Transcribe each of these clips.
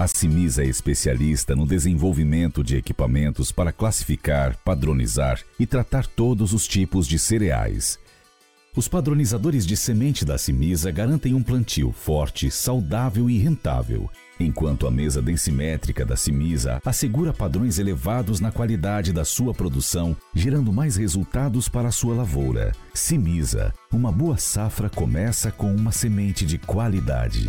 A Cimisa é especialista no desenvolvimento de equipamentos para classificar, padronizar e tratar todos os tipos de cereais. Os padronizadores de semente da Cimisa garantem um plantio forte, saudável e rentável, enquanto a mesa densimétrica da Cimisa assegura padrões elevados na qualidade da sua produção, gerando mais resultados para a sua lavoura. Cimisa, uma boa safra começa com uma semente de qualidade.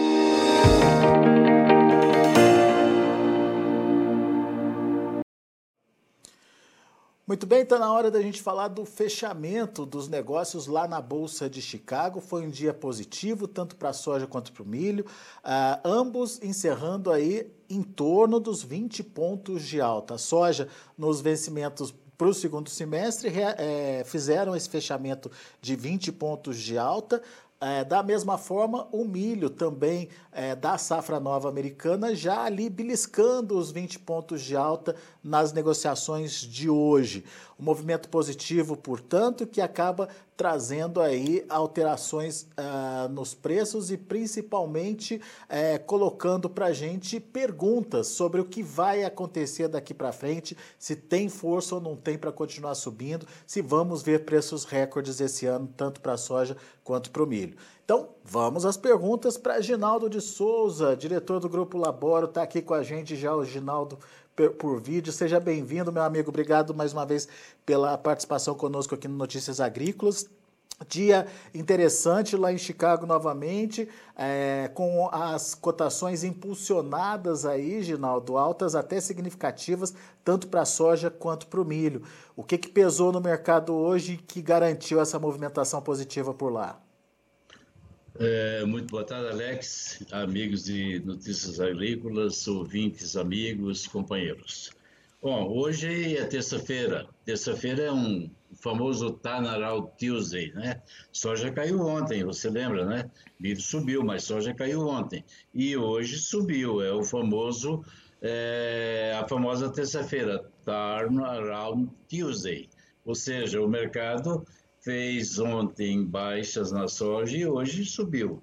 Muito bem, está na hora da gente falar do fechamento dos negócios lá na Bolsa de Chicago. Foi um dia positivo, tanto para a soja quanto para o milho, ambos encerrando aí em torno dos 20 pontos de alta. A soja, nos vencimentos para o segundo semestre, fizeram esse fechamento de 20 pontos de alta. Da mesma forma, o milho também da safra nova americana já ali beliscando os 20 pontos de alta nas negociações de hoje. Um movimento positivo, portanto, que acaba trazendo aí alterações nos preços e principalmente colocando para a gente perguntas sobre o que vai acontecer daqui para frente, se tem força ou não tem para continuar subindo, se vamos ver preços recordes esse ano, tanto para a soja quanto para o milho. Então, vamos às perguntas para Ginaldo de Souza, diretor do Grupo Laboro, está aqui com a gente já o Ginaldo por vídeo. Seja bem-vindo, meu amigo. Obrigado mais uma vez pela participação conosco aqui no Notícias Agrícolas. Dia interessante lá em Chicago novamente, com as cotações impulsionadas aí, Ginaldo, altas até significativas, tanto para a soja quanto para o milho. O que pesou no mercado hoje que garantiu essa movimentação positiva por lá? Muito boa tarde, Alex, amigos de Notícias Agrícolas, ouvintes, amigos, companheiros. Bom, hoje é terça-feira. Terça-feira é um famoso Turnaround Tuesday, né? Soja caiu ontem, você lembra, né? Milho subiu, mas soja caiu ontem. E hoje subiu, é o famoso, a famosa terça-feira, Turnaround Tuesday. Ou seja, o mercado fez ontem baixas na soja e hoje subiu.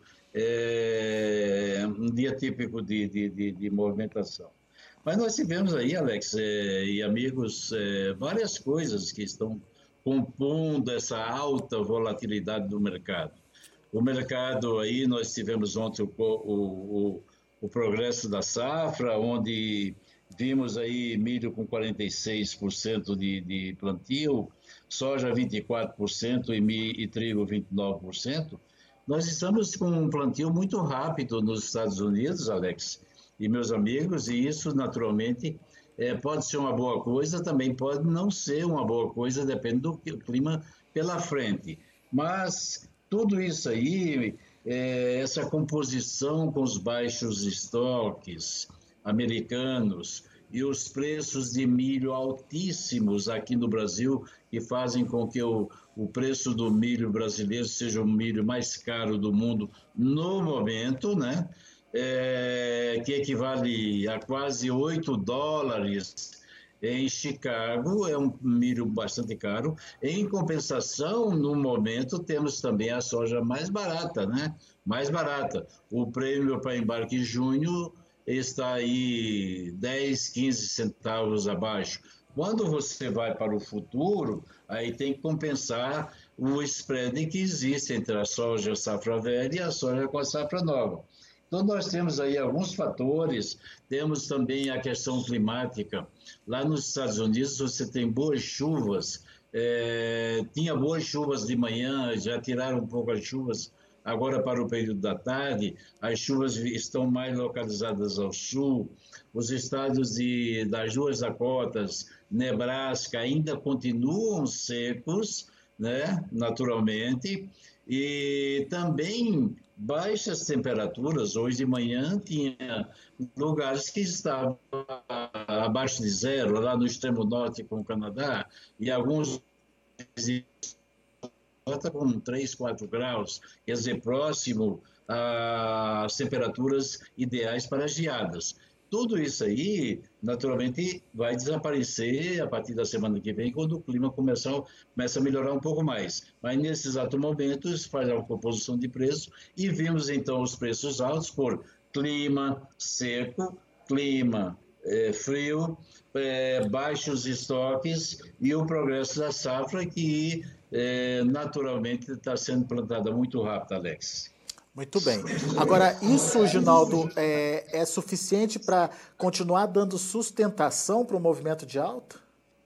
Um dia típico de movimentação. Mas nós tivemos aí, Alex e amigos, várias coisas que estão compondo essa alta volatilidade do mercado. O mercado aí, nós tivemos ontem o progresso da safra, onde vimos aí milho com 46% de plantio, soja 24% e trigo 29%. Nós estamos com um plantio muito rápido nos Estados Unidos, Alex, e meus amigos, e isso naturalmente pode ser uma boa coisa, também pode não ser uma boa coisa, depende do clima pela frente. Mas tudo isso aí, essa composição com os baixos estoques americanos e os preços de milho altíssimos aqui no Brasil, que fazem com que o preço do milho brasileiro seja o milho mais caro do mundo no momento, né? Que equivale a quase $8 em Chicago, é um milho bastante caro. Em compensação, no momento, temos também a soja mais barata, né? Mais barata. O prêmio para embarque em junho está aí 10, 15 centavos abaixo. Quando você vai para o futuro, aí tem que compensar o spread que existe entre a soja safra velha e a soja com a safra nova. Então, nós temos aí alguns fatores, temos também a questão climática. Lá nos Estados Unidos, você tem boas chuvas, tinha boas chuvas de manhã, já tiraram um pouco as chuvas agora para o período da tarde, as chuvas estão mais localizadas ao sul, os estados das duas Dakotas, Nebraska, ainda continuam secos, né, naturalmente, e também baixas temperaturas. Hoje de manhã tinha lugares que estavam abaixo de zero, lá no extremo norte com o Canadá, e alguns com 3, 4 graus, quer dizer, próximo às temperaturas ideais para geadas. Tudo isso aí, naturalmente, vai desaparecer a partir da semana que vem, quando o clima começa a melhorar um pouco mais. Mas, nesse exato momento, isso faz uma composição de preço e vimos, então, os preços altos por clima seco, clima frio, baixos estoques e o progresso da safra que naturalmente está sendo plantada muito rápido, Alex. Muito bem. Agora, isso, Ginaldo, é suficiente para continuar dando sustentação para o movimento de alta?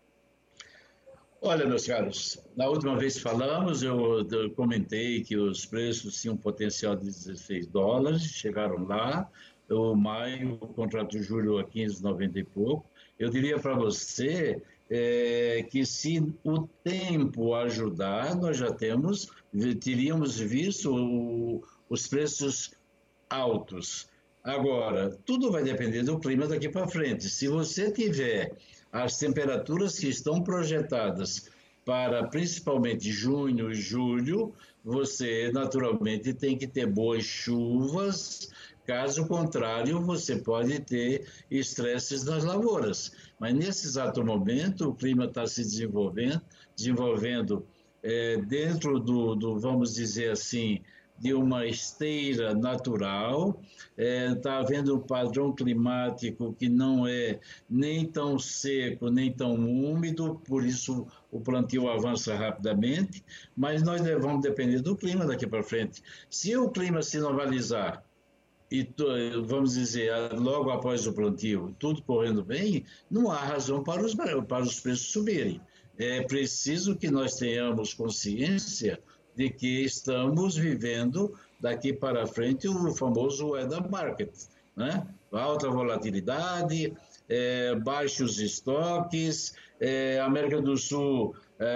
Olha, meus caros, na última vez que falamos, eu comentei que os preços tinham um potencial de $16, chegaram lá. O maio, o contrato de julho a 15,90 e pouco. Eu diria para você que se o tempo ajudar, nós já teríamos visto os preços altos. Agora, tudo vai depender do clima daqui para frente. Se você tiver as temperaturas que estão projetadas para principalmente junho e julho, você naturalmente tem que ter boas chuvas. Caso contrário, você pode ter estresses nas lavouras. Mas nesse exato momento, o clima está se desenvolvendo dentro vamos dizer assim, de uma esteira natural. Está havendo um padrão climático que não é nem tão seco, nem tão úmido, por isso o plantio avança rapidamente, mas nós vamos depender do clima daqui para frente. Se o clima se normalizar, e vamos dizer, logo após o plantio, tudo correndo bem, não há razão para os preços subirem. É preciso que nós tenhamos consciência de que estamos vivendo daqui para frente o famoso weather market, né? Alta volatilidade, baixos estoques, América do Sul,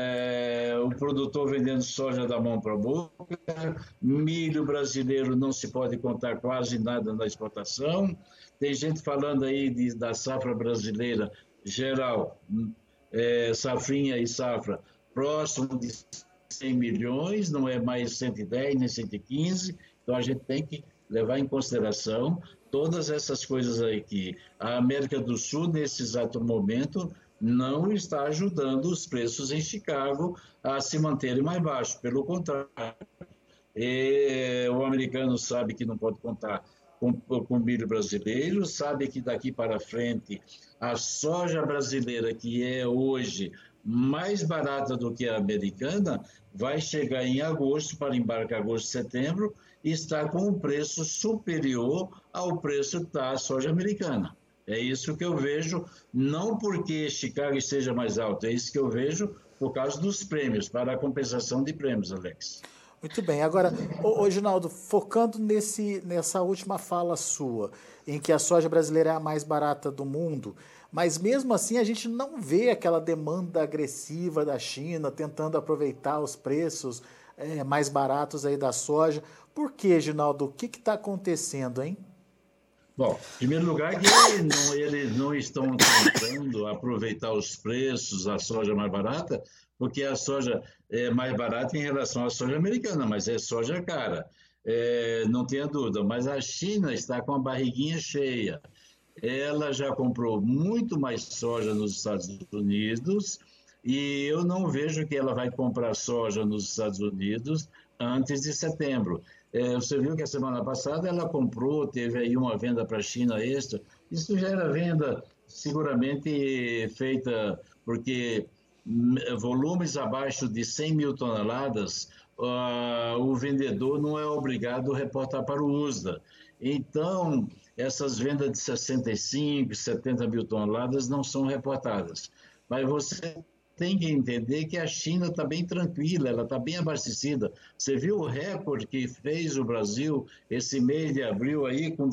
o produtor vendendo soja da mão para a boca, milho brasileiro não se pode contar quase nada na exportação. Tem gente falando aí da safra brasileira geral, safrinha e safra, próximo de 100 milhões, não é mais 110 nem 115, então a gente tem que levar em consideração todas essas coisas aí que a América do Sul, nesse exato momento, não está ajudando os preços em Chicago a se manterem mais baixos, pelo contrário. O americano sabe que não pode contar com milho brasileiro, sabe que daqui para frente a soja brasileira, que é hoje mais barata do que a americana, vai chegar em agosto, para embarque agosto e setembro, e está com um preço superior ao preço da soja americana. É isso que eu vejo, não porque Chicago esteja mais alto, é isso que eu vejo por causa dos prêmios, para a compensação de prêmios, Alex. Muito bem. Agora, Ginaldo, focando nessa última fala sua, em que a soja brasileira é a mais barata do mundo, mas mesmo assim a gente não vê aquela demanda agressiva da China tentando aproveitar os preços mais baratos aí da soja. Por quê, Ginaldo? O que está acontecendo, hein? Bom, em primeiro lugar, que eles não estão tentando aproveitar os preços da soja mais barata, porque a soja é mais barata em relação à soja americana, mas é soja cara, não tenha dúvida. Mas a China está com a barriguinha cheia. Ela já comprou muito mais soja nos Estados Unidos e eu não vejo que ela vai comprar soja nos Estados Unidos antes de setembro. Você viu que a semana passada ela comprou, teve aí uma venda para a China extra. Isso já era venda seguramente feita porque volumes abaixo de 100 mil toneladas, o vendedor não é obrigado a reportar para o USDA. Então, essas vendas de 65, 70 mil toneladas não são reportadas. Mas você tem que entender que a China está bem tranquila, ela está bem abastecida. Você viu o recorde que fez o Brasil esse mês de abril aí, com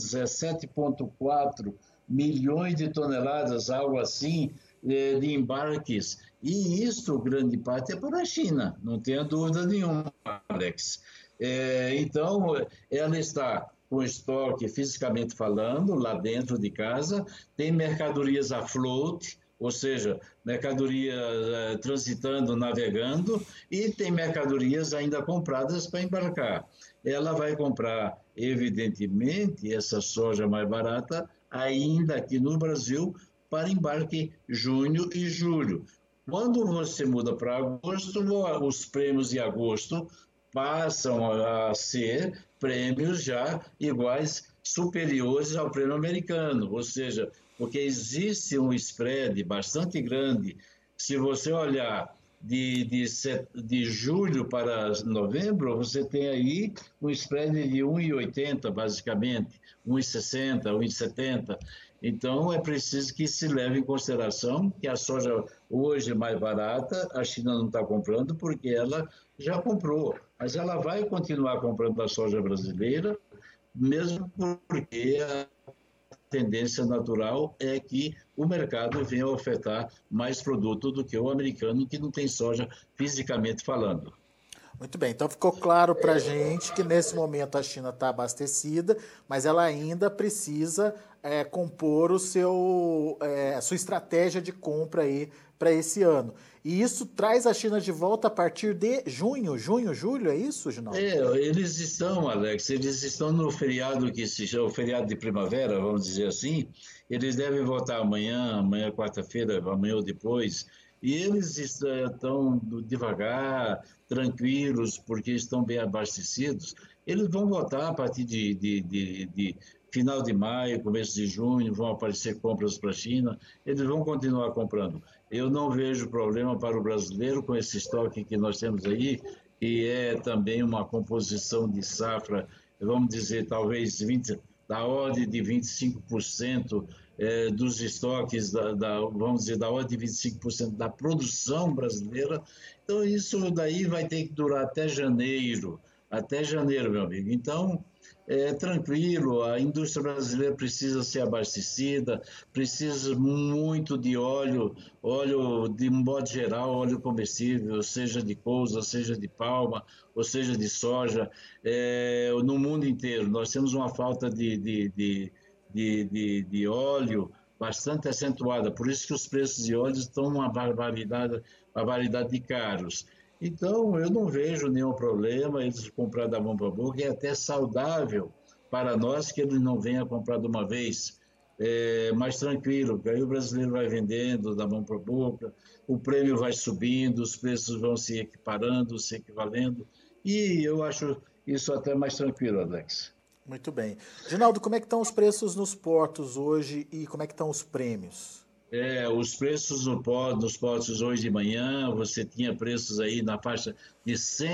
17,4 milhões de toneladas, algo assim, de embarques. E isso, grande parte, é para a China, não tenha dúvida nenhuma, Alex. Então, ela está com estoque, fisicamente falando, lá dentro de casa, tem mercadorias a float, ou seja, mercadorias transitando, navegando, e tem mercadorias ainda compradas para embarcar. Ela vai comprar, evidentemente, essa soja mais barata, ainda aqui no Brasil, para embarque junho e julho. Quando você muda para agosto, os prêmios de agosto passam a ser prêmios já iguais superiores ao prêmio americano, ou seja, porque existe um spread bastante grande. Se você olhar de julho para novembro, você tem aí um spread de 1,80, basicamente, 1,60, 1,70. Então, é preciso que se leve em consideração que a soja hoje é mais barata, a China não está comprando porque ela já comprou, mas ela vai continuar comprando a soja brasileira, mesmo porque a tendência natural é que o mercado venha ofertar mais produto do que o americano, que não tem soja fisicamente falando. Muito bem, então ficou claro para a gente que nesse momento a China está abastecida, mas ela ainda precisa compor a sua estratégia de compra aí para esse ano. E isso traz a China de volta a partir de julho, é isso, Ginaldo? Eles estão, Alex, eles estão no feriado que se chama o feriado de primavera, vamos dizer assim. Eles devem voltar amanhã quarta-feira, amanhã ou depois. E eles estão devagar, tranquilos, porque estão bem abastecidos. Eles vão voltar a partir de final de maio, começo de junho, vão aparecer compras para a China. Eles vão continuar comprando. Eu não vejo problema para o brasileiro com esse estoque que nós temos aí, que é também uma composição de safra, vamos dizer, talvez da ordem de 25% dos estoques, vamos dizer, da ordem de 25% da produção brasileira. Então, isso daí vai ter que durar até janeiro, meu amigo. Então, tranquilo, a indústria brasileira precisa ser abastecida, precisa muito de óleo de modo geral, óleo comestível, seja de couve, seja de palma, ou seja de soja, no mundo inteiro. Nós temos uma falta de óleo bastante acentuada, por isso que os preços de óleo estão uma barbaridade de caros. Então, eu não vejo nenhum problema eles comprar da mão para a boca, é até saudável para nós que eles não venham comprar de uma vez, mais tranquilo, porque aí o brasileiro vai vendendo da mão para a boca, o prêmio vai subindo, os preços vão se equiparando, se equivalendo, e eu acho isso até mais tranquilo, Alex. Muito bem. Ginaldo, como é que estão os preços nos portos hoje e como é que estão os prêmios? Os preços nos portos hoje de manhã, você tinha preços aí na faixa de R$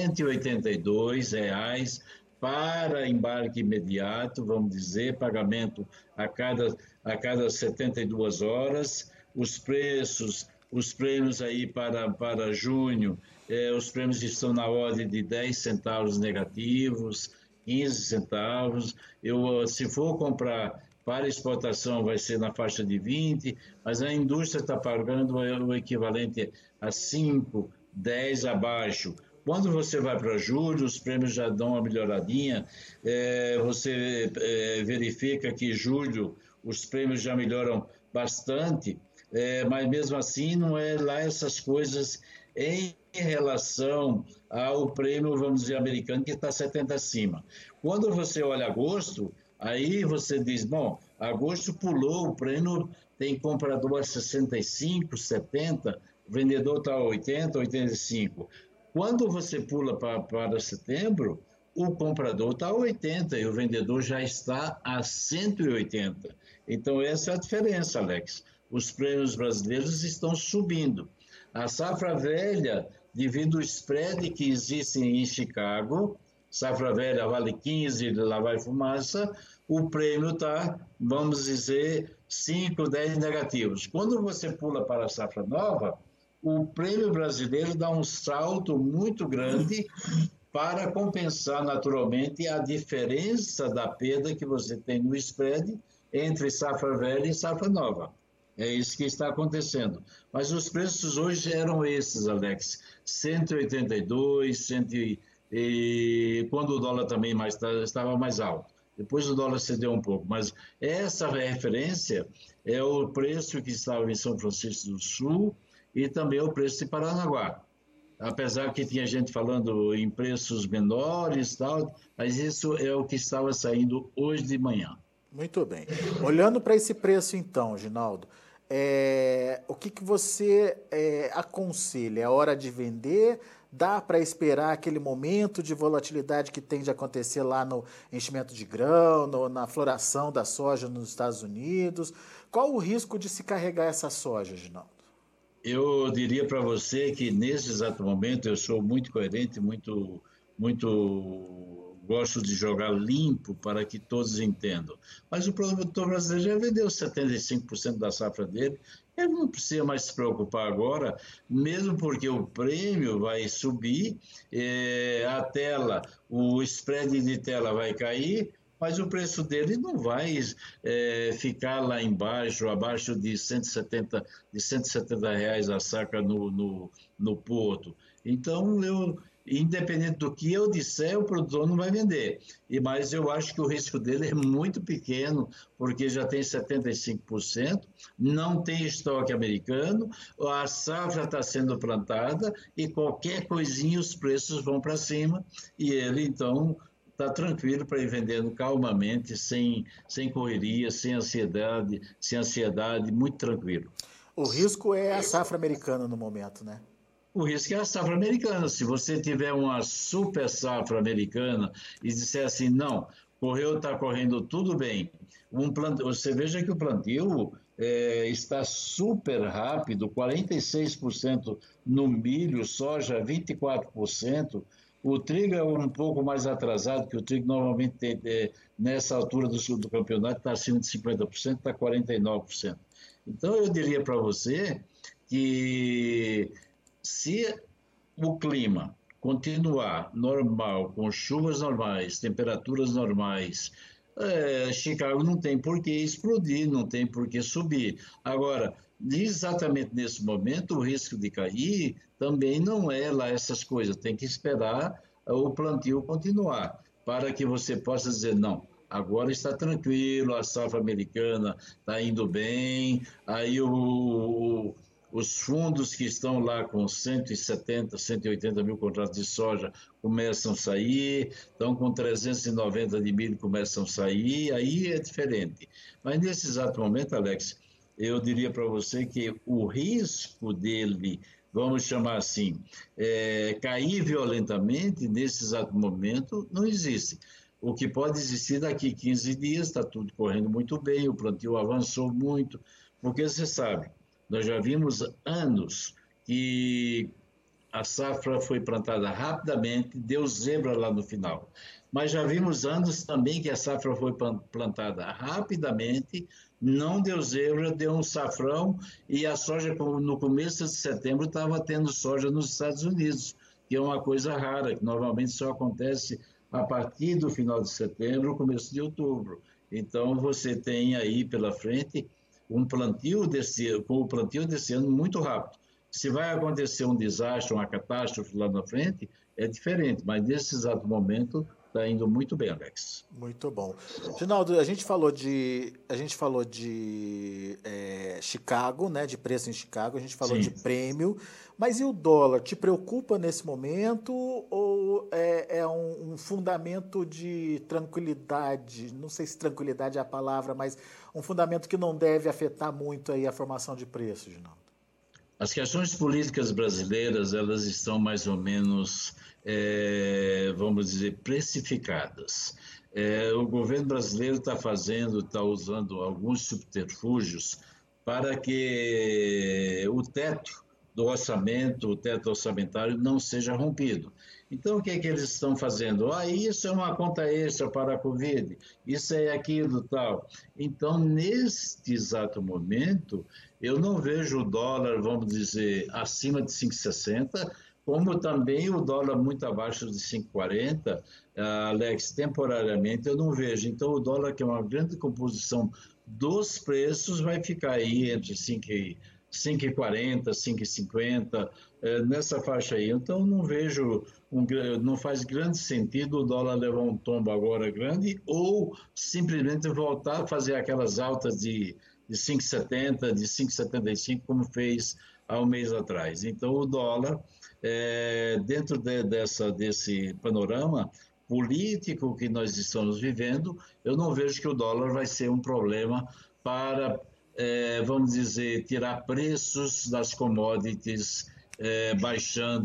182 para embarque imediato, vamos dizer, pagamento a cada 72 horas. Os prêmios aí para junho, os prêmios estão na ordem de 10 centavos negativos, 15 centavos. Se for comprar para exportação vai ser na faixa de 20, mas a indústria está pagando o equivalente a 5, 10 abaixo. Quando você vai para julho, os prêmios já dão uma melhoradinha, você verifica que em julho os prêmios já melhoram bastante, mas mesmo assim não é lá essas coisas em relação ao prêmio, vamos dizer, americano, que está 70 acima. Quando você olha agosto, aí você diz, bom, agosto pulou, o prêmio tem comprador a 65, 70, o vendedor está a 80, 85. Quando você pula para setembro, o comprador está a 80 e o vendedor já está a 180. Então, essa é a diferença, Alex. Os prêmios brasileiros estão subindo. A safra velha, devido ao spread que existe em Chicago, safra velha vale 15, lá vai fumaça, o prêmio está, vamos dizer, 5, 10 negativos. Quando você pula para a safra nova, o prêmio brasileiro dá um salto muito grande para compensar naturalmente a diferença da perda que você tem no spread entre safra velha e safra nova. É isso que está acontecendo. Mas os preços hoje eram esses, Alex. 182, 100, e quando o dólar também estava mais alto. Depois o dólar cedeu um pouco, mas essa referência é o preço que estava em São Francisco do Sul e também o preço de Paranaguá. Apesar que tinha gente falando em preços menores e tal, mas isso é o que estava saindo hoje de manhã. Muito bem. Olhando para esse preço então, Ginaldo, o que você aconselha? É hora de vender? Dá para esperar aquele momento de volatilidade que tende a acontecer lá no enchimento de grão, na floração da soja nos Estados Unidos? Qual o risco de se carregar essa soja, Ginaldo? Eu diria para você que nesse exato momento eu sou muito coerente, muito gosto de jogar limpo para que todos entendam. Mas o produtor brasileiro já vendeu 75% da safra dele, ele não precisa mais se preocupar agora, mesmo porque o prêmio vai subir, o spread de tela vai cair, mas o preço dele não vai ficar lá embaixo, abaixo de 170 reais a saca no porto. Então, independente do que eu disser, o produtor não vai vender. Mas eu acho que o risco dele é muito pequeno, porque já tem 75%, não tem estoque americano, a safra está sendo plantada e qualquer coisinha os preços vão para cima e ele, então, está tranquilo para ir vendendo calmamente, sem correria, sem ansiedade, muito tranquilo. O risco é a safra americana no momento, né? O risco é a safra americana. Se você tiver uma super safra americana e disser assim, não, está correndo tudo bem, você veja que o plantio está super rápido, 46% no milho, soja 24%, o trigo é um pouco mais atrasado, que o trigo normalmente nessa altura do campeonato está acima de 50%, está 49%. Então eu diria para você que se o clima continuar normal, com chuvas normais, temperaturas normais, Chicago não tem por que explodir, não tem por que subir. Agora, exatamente nesse momento, o risco de cair também não é lá essas coisas. Tem que esperar o plantio continuar, para que você possa dizer, não, agora está tranquilo, a safra americana está indo bem, aí os fundos que estão lá com 170, 180 mil contratos de soja começam a sair, estão com 390 de milho começam a sair, aí é diferente. Mas nesse exato momento, Alex, eu diria para você que o risco dele, vamos chamar assim, cair violentamente nesse exato momento não existe. O que pode existir daqui 15 dias, está tudo correndo muito bem, o plantio avançou muito, porque você sabe, nós já vimos anos que a safra foi plantada rapidamente, deu zebra lá no final. Mas já vimos anos também que a safra foi plantada rapidamente, não deu zebra, deu um safrão, e a soja, no começo de setembro, estava tendo soja nos Estados Unidos, que é uma coisa rara, que normalmente só acontece a partir do final de setembro, começo de outubro. Então, você tem aí pela frente com o plantio desse ano muito rápido. Se vai acontecer um desastre, uma catástrofe lá na frente, é diferente, mas nesse exato momento está indo muito bem, Alex. Muito bom. Ginaldo, a gente falou de Chicago, né, de preço em Chicago, a gente falou de prêmio, mas e o dólar? Te preocupa nesse momento ou é um fundamento de tranquilidade? Não sei se tranquilidade é a palavra, mas um fundamento que não deve afetar muito aí a formação de preços, Ginaldo? As questões políticas brasileiras, elas estão mais ou menos, vamos dizer, precificadas. O governo brasileiro está usando alguns subterfúgios para que o teto do orçamento, o teto orçamentário não seja rompido. Então, o que é que eles estão fazendo? Isso é uma conta extra para a Covid, isso é aquilo, tal. Então, neste exato momento, eu não vejo o dólar, vamos dizer, acima de 5,60, como também o dólar muito abaixo de 5,40, Alex, temporariamente eu não vejo. Então, o dólar, que é uma grande composição dos preços, vai ficar aí entre 5,40, 5,50, nessa faixa aí. Então, não vejo, não faz grande sentido o dólar levar um tombo agora grande ou simplesmente voltar a fazer aquelas altas de 5,70, de 5,75, como fez há um mês atrás. Então, o dólar, dentro desse panorama político que nós estamos vivendo, eu não vejo que o dólar vai ser um problema para, vamos dizer, tirar preços das commodities, baixando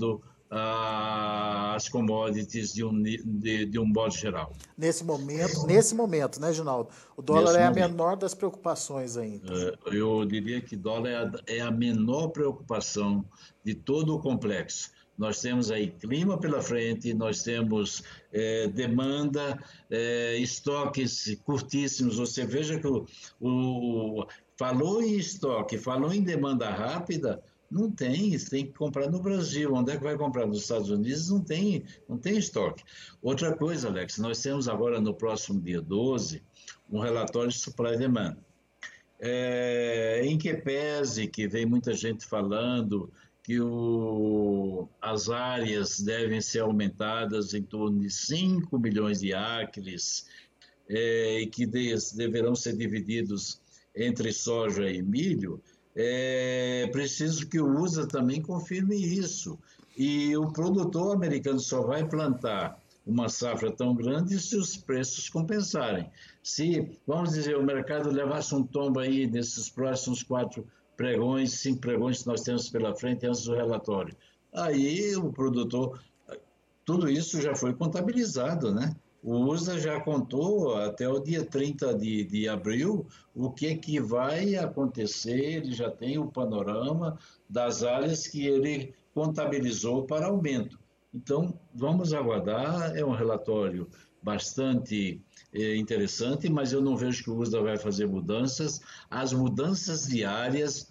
as commodities de um modo geral. Nesse momento, né, Ginaldo? O dólar Nesse é a momento. menor das preocupações ainda. Eu diria que dólar é a menor preocupação de todo o complexo. Nós temos aí clima pela frente, nós temos demanda, estoques curtíssimos. Você veja que falou em estoque, falou em demanda rápida, não tem, você tem que comprar no Brasil. Onde é que vai comprar? Nos Estados Unidos não tem estoque. Outra coisa, Alex, nós temos agora no próximo dia 12 um relatório de supply and demand. Em que pese que vem muita gente falando que as áreas devem ser aumentadas em torno de 5 milhões de acres, e que deverão ser divididos entre soja e milho, é preciso que o USA também confirme isso. E o produtor americano só vai plantar uma safra tão grande se os preços compensarem. Se, vamos dizer, o mercado levasse um tombo aí nesses próximos 5 pregões que nós temos pela frente antes do relatório, aí o produtor, tudo isso já foi contabilizado, né? O USA já contou até o dia 30 de abril o que vai acontecer, ele já tem o panorama das áreas que ele contabilizou para aumento. Então, vamos aguardar, é um relatório bastante interessante, mas eu não vejo que o USA vai fazer mudanças. As mudanças diárias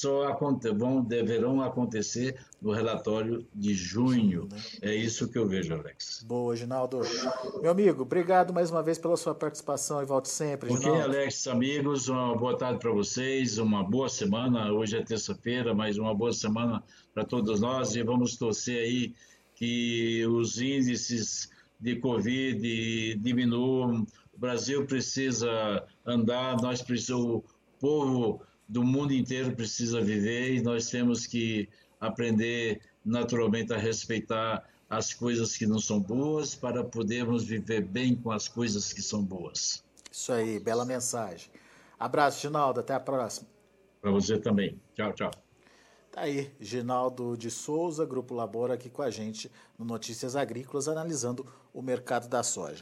deverão acontecer no relatório de junho. É isso que eu vejo, Alex. Boa, Ginaldo. Meu amigo, obrigado mais uma vez pela sua participação e volte sempre, Ok, Ginaldo. Alex, amigos, uma boa tarde para vocês, uma boa semana. Hoje é terça-feira, mas uma boa semana para todos nós e vamos torcer aí que os índices de Covid diminuam. O Brasil precisa andar, o povo do mundo inteiro precisa viver e nós temos que aprender naturalmente a respeitar as coisas que não são boas para podermos viver bem com as coisas que são boas. Isso aí, bela mensagem. Abraço, Ginaldo, até a próxima. Para você também. Tchau, tchau. Tá aí, Ginaldo de Souza, Grupo Labora, aqui com a gente no Notícias Agrícolas, analisando o mercado da soja.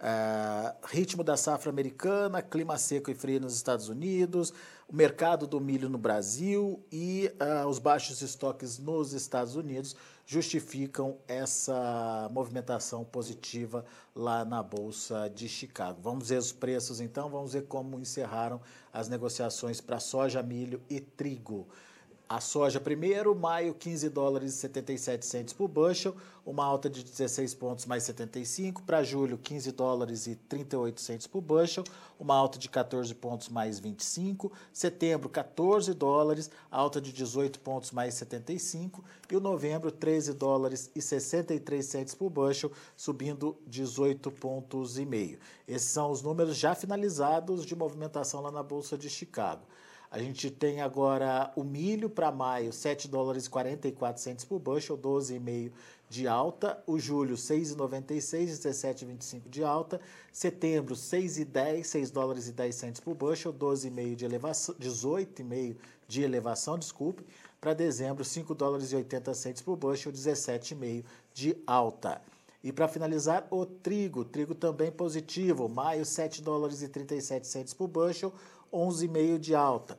Ritmo da safra americana, clima seco e frio nos Estados Unidos, o mercado do milho no Brasil e os baixos estoques nos Estados Unidos justificam essa movimentação positiva lá na Bolsa de Chicago. Vamos ver os preços então, vamos ver como encerraram as negociações para soja, milho e trigo. A soja primeiro, maio, 15 dólares e 77 centes por bushel, uma alta de 16 pontos mais 75. Para julho, 15 dólares e 38 centes por bushel, uma alta de 14 pontos mais 25. Setembro, 14 dólares, alta de 18 pontos mais 75. E o novembro, 13 dólares e 63 centes por bushel, subindo 18 pontos e meio. Esses são os números já finalizados de movimentação lá na Bolsa de Chicago. A gente tem agora o milho para maio, 7 dólares e 44 centes por bushel, 12,5 de alta. O julho, 6,96, 17,25 de alta. Setembro, 6,10, 6 dólares e 10 centes por bushel, 12,5 de elevação, 18,5 de elevação, desculpe. Para dezembro, 5 dólares e 80 centes por bushel, 17,5 de alta. E para finalizar, o trigo também positivo, maio, 7 dólares e 37 centes por bushel, 11,5 de alta.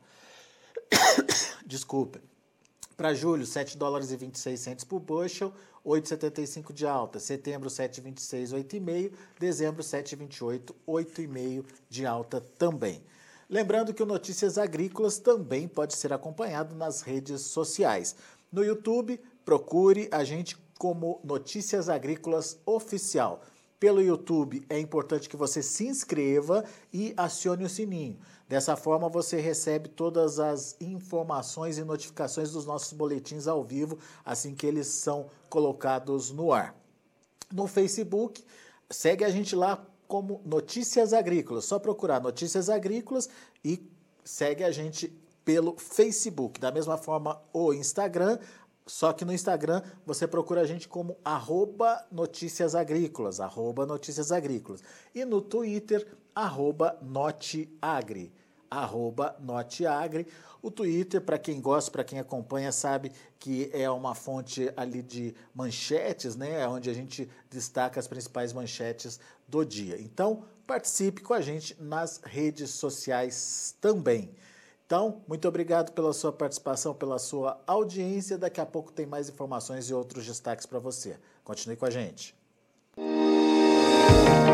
Desculpa. Para julho, 7 dólares e 26 centes por bushel, 8,75 de alta. Setembro, 7,26, 8,5. Dezembro, 7,28, 8,5 de alta também. Lembrando que o Notícias Agrícolas também pode ser acompanhado nas redes sociais. No YouTube, procure a gente como Notícias Agrícolas Oficial. Pelo YouTube, é importante que você se inscreva e acione o sininho. Dessa forma, você recebe todas as informações e notificações dos nossos boletins ao vivo, assim que eles são colocados no ar. No Facebook, segue a gente lá como Notícias Agrícolas. Só procurar Notícias Agrícolas e segue a gente pelo Facebook. Da mesma forma, o Instagram. Só que no Instagram você procura a gente como @noticiasagrícolas, @noticiasagrícolas. E no Twitter, @noteagri. @noteagri. O Twitter, para quem gosta, para quem acompanha, sabe que é uma fonte ali de manchetes, né? Onde a gente destaca as principais manchetes do dia. Então, participe com a gente nas redes sociais também. Então, muito obrigado pela sua participação, pela sua audiência. Daqui a pouco tem mais informações e outros destaques para você. Continue com a gente.